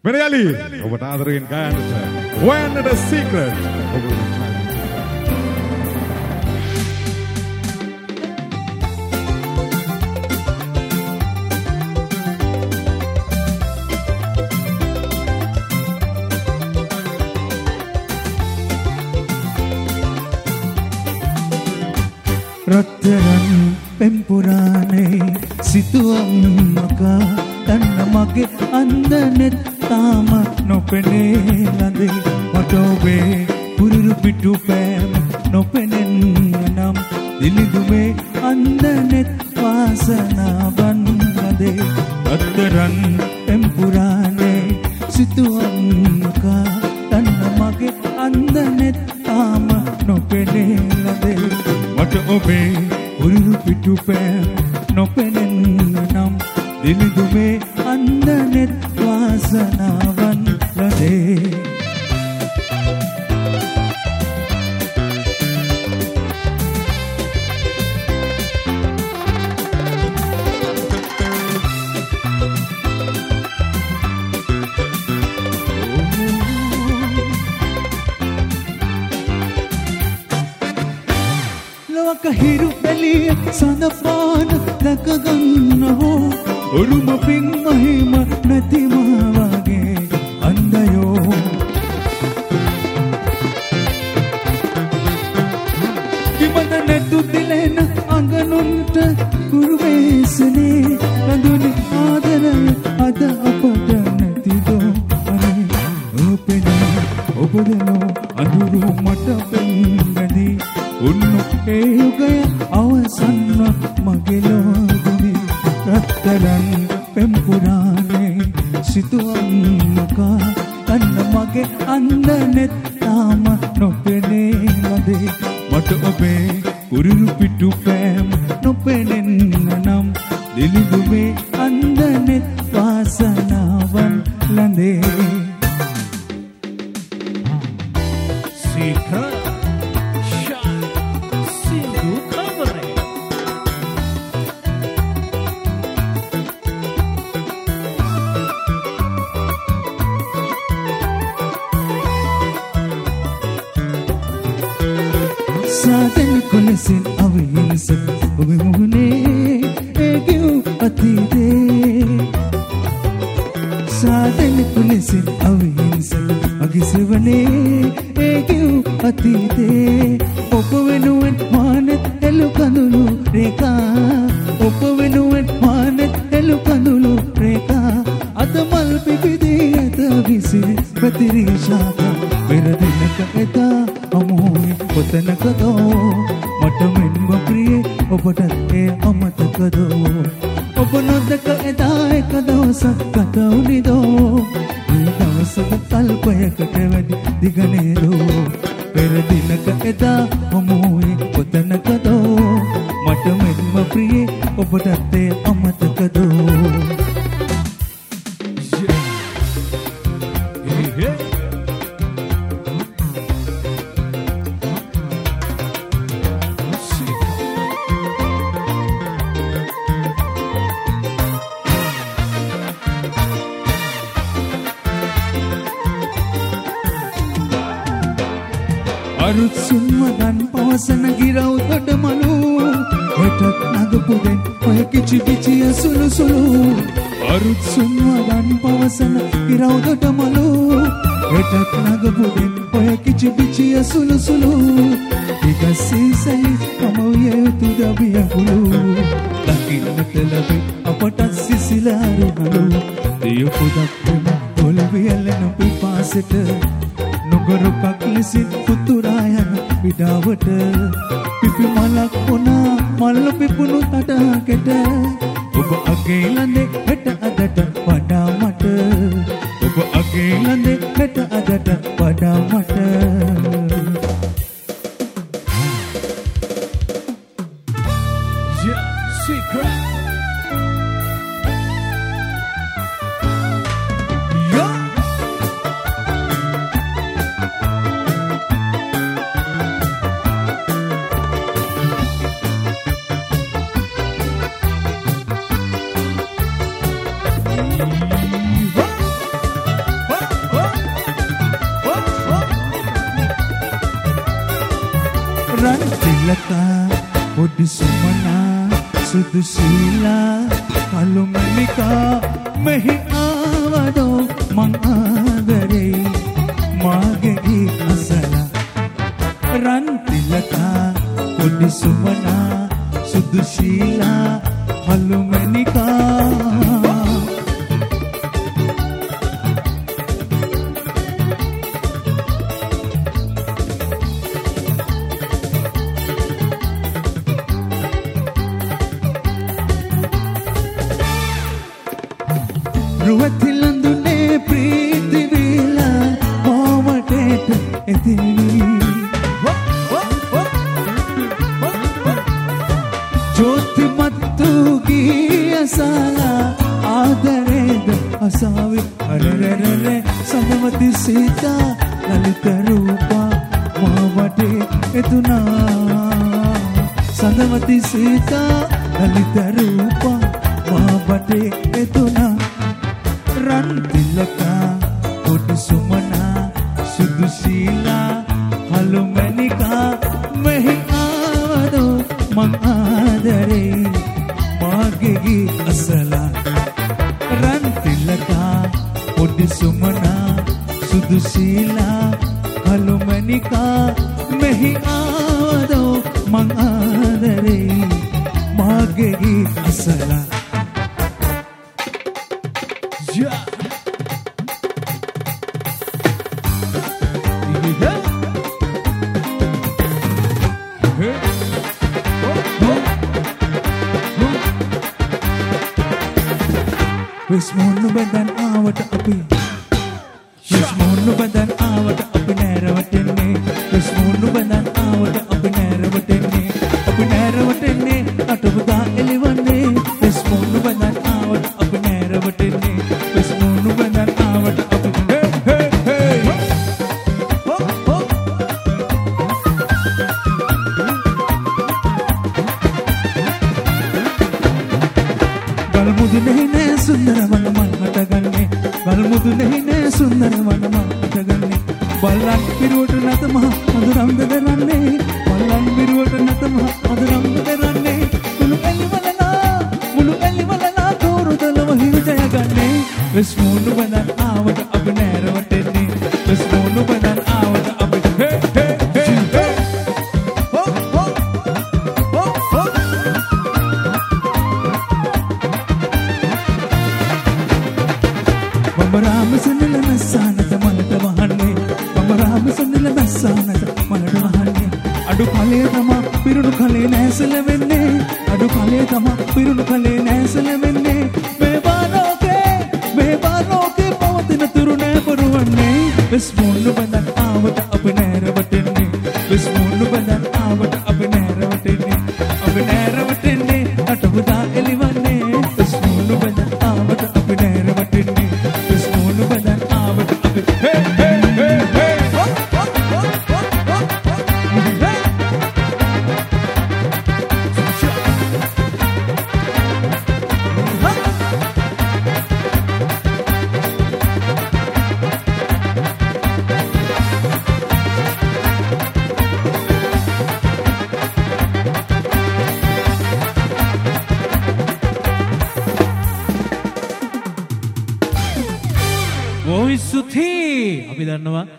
Menyali, obat adrin kan. When the secret. රත්තරන් පෙම්පුරානේ සිතුවම් මකා තන්න මගේ අන්දනෙත් තාම නොපෙනේ ලඳේ මට ඔබේ පුරුරු පිටු පෑම නොපෙනෙන්න නම් දිලිදුමේ අන්දනෙත් වාසනාවන් ලඳේ රත්තරන් පෙම්පුරානේ සිතුවම් මකා තන්න මගේ අන්දනෙත් තාම නොපෙනේ ලඳේ මට ඔබේ උරුරු පිටු පෑම නොපෙනෙන්න නම් දිලිදුමේ අන්දනෙත් වාසනාවන් ලදේ හිරු බැලිය සඳපාන දැකගන්න හෝ උරුම පින් මහිම නැතිමා වගේ අන්දයෝ කිමද නැතු දිලෙන අඟනුන්ට කුරුවේසනේ රඳුනි ආදරය අද අපට නැතිදෝ අනේ ඔපෙනේ ඔබදනෝ අඳුරු මට පෙන්ගදී උන්නු ඒ යුගය අවසන්ව මගේ ලෝදුනි රත්තරන් පෙම්පුරානේ සිතුවම් මකා තන්න මගේ අන්දනෙත් තාම නොපෙනේ ලදේ මට ඔබේ උරුරු පිටු පෑම නොපෙනෙන්න නම් දිලිදුමේ අන්දනෙත් වාසනාවන් ලඳේ Secret साधन कुलसिन अविहिंसक उबे मुहने एगियो अतीते साधन कुलसिन अविहिंसक अगिसवने एगियो अतीते उपवेनुwen मानत एलु कंदुलु रेखा उपवेनुwen मानत एलु कंदुलु रेखा अतमल पिपिदी अत विसिरि प्रतिरिशाका පෙරදිනක එදා අමෝයි කොතනකදෝ මට මෙන්ම ප්‍රියේ ඔබට ඒ අමතකදෝ ඔබ නොදක එදා එක දවසක් ගත වුණිදෝ ඒ දවසක කල්පයකට වැඩි දිගනේදෝ පෙරදිනක එදා අමෝයි කොතනකදෝ මට මෙන්ම ප්‍රියේ ඔබට ඒ අමතකදෝ අරුත් සුන්වදන් පවසන ගිරව් තොටමලු හෙටත් නගපුදෙන් ඔය කිචි පිචිය සුළු සුළු අරුත් සුන්වදන් පවසන ගිරව් තොටමලු හෙටත් නගපුදෙන් ඔය කිචි පිචිය සුළු සුළු ඉගස්සීසයි කමවිය යුතු දබිය හුළු දකින්නට ලැබේ අපට සිසිලාරු හලු දියපුදක් වුණ පොළවියලන පිපාසට නොගරුකක් ලෙසින් පුතුරා යන පිටාවට පිපි මලක් වුණා මල්ල පිපුණු තටාකෙට ඔබ අගේ ලඳේ හෙට අදට වඩා මට ඔබ අගේ ලඳේ හෙට අදට වඩා මට Secret තිලකා පොඩි සුමනා සුදු සීලා කළු මල්ලිකා මෙහි ආවදෝ මං ආදරේ මාගේ ගීත අසලා රන් තිලකා පොඩි සුමනා සුදු සීලා කළු මල්ලිකා රුවතිලඳුනේ ප්‍රීති වේලා මොවටේට එතිලි ජෝතිමත්තු ගියසලා ආදරේද අසාවි අරරරර සමවති සීතා ලලිත රූපා මොවටේ එතුනා සමවති සීතා ලලිත රූපා මොවටේ එතුනා රන් තිලකා පොඩි සුමනා සුදු සීලා කළු මැණිකා මෙහි ආවදෝ මං ආදරේ මාගේ ගීත අසලා රන් තිලකා පොඩි සුමනා සුදු සීලා කළු මැණිකා මෙහි ආවදෝ මං ආදරේ මාගේ ගීත අසලා Wismonu badan awat api Wismonu badan awat api nerawatenne Wismonu badan awat api nerawatenne api nerawatenne atubuda eliwanne Wismonu badan awat api nerawatenne Wismonu badan awat api hey hey hey ho ho galmudune sundara manamata ganne galmudune sundara manamata ganne ballan piruවට නැතම මధుරම් දෙරන්නේ ballan පිරුවට නැතම මధుරම් දෙරන්නේ මුළු එලිවලනා තෝරුදලව හිවිතය ගන්නේ විස්මුණු බඳන් ආවට අපි නෑරවටෙන්නේ විස්මුණු බඳන් ආවට අපි හේ හේ හේ හෝ හෝ හෝ හෝ බඹරාම සෙනෙල මස්සානත මලට වහන්නේ බඹරාම සෙනෙල මස්සානත මලට වහන්නේ අඩු කලේ තමා පිරුණු කලේ නැසල වෙන්නේ අඩු කලේ තමා පිරුණු කලේ නැසල වෙන්නේ මේවා ලෝකේ පවතින තුරු නෑ පොරවන්නේ විස්මුණු බඳන් ආවට අපි නෑරවටෙන්නේ විස්මුණු බඳන් ආවට අපි නෑරවටෙන්නේ අටවදා එලිවන්නේ විස්මුණු බඳන් ආවට අපි නෑරවටෙන්නේ විස්මුණු බඳන් ආවට අපි හේ හේ හේ හේ Voice Suthi අපි දන්නවා